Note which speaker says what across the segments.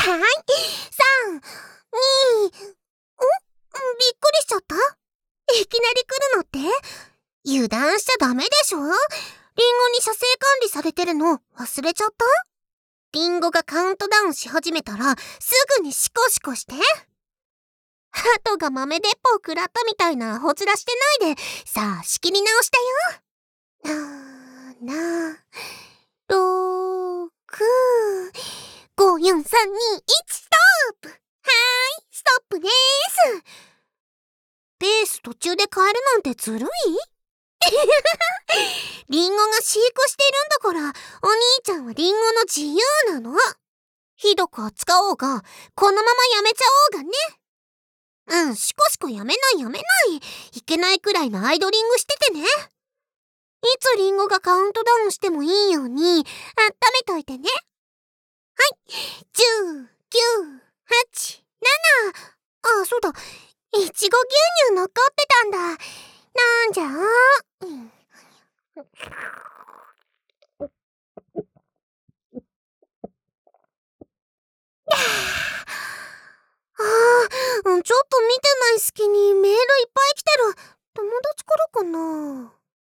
Speaker 1: 3、2、びっくりしちゃった。いきなり来るのって油断しちゃダメでしょ。リンゴに射精管理されてるの忘れちゃった？リンゴがカウントダウンし始めたらすぐにシコシコして。鳩が豆鉄砲食らったみたいなほつらしてないで、さあ仕切り直したよ。6、5、4、3、2、1、ストップ。はーい、ストップでーす。ペース途中で変えるなんてずるい？リンゴが飼育しているんだから、お兄ちゃんはリンゴの自由なの。ひどく扱おうが、このままやめちゃおうがね。シコシコやめない。いけないくらいのアイドリングしててね。いつリンゴがカウントダウンしてもいいように、温めといてね。はい。10、9、8、7。そうだ。いちご牛乳残ってたんだ。なんじゃちょっと見てない隙にメールいっぱい来てる。友達からかな。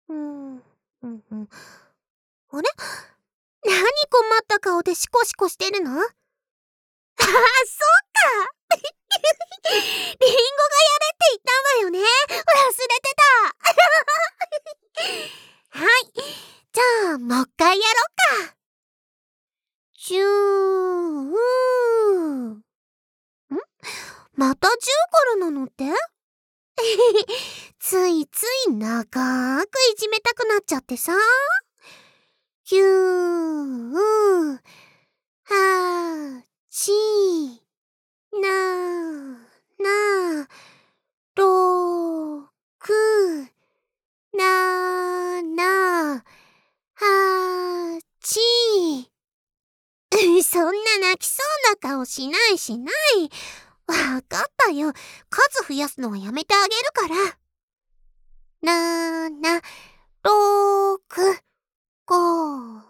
Speaker 1: あれ？何困った顔でシコシコしてるの？そっか。リンゴがやれって言ったんだよね。忘れてた。はい。じゃあ、もう一回やろうか。また10からなのって？ついつい長くいじめたくなっちゃってさ。9、8、7、6、7、8。そんな泣きそうな顔しない。わかったよ。数増やすのはやめてあげるから。7、6、5、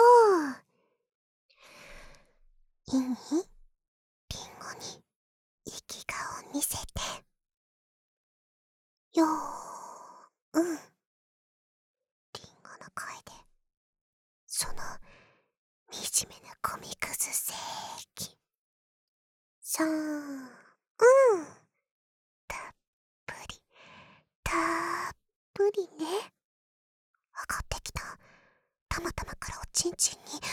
Speaker 1: リンゴに生き顔見せて。よー。リンゴの声で、その惨めなゴミくず正義。たっぷりね。上がってきた。たまたまからおちんちんに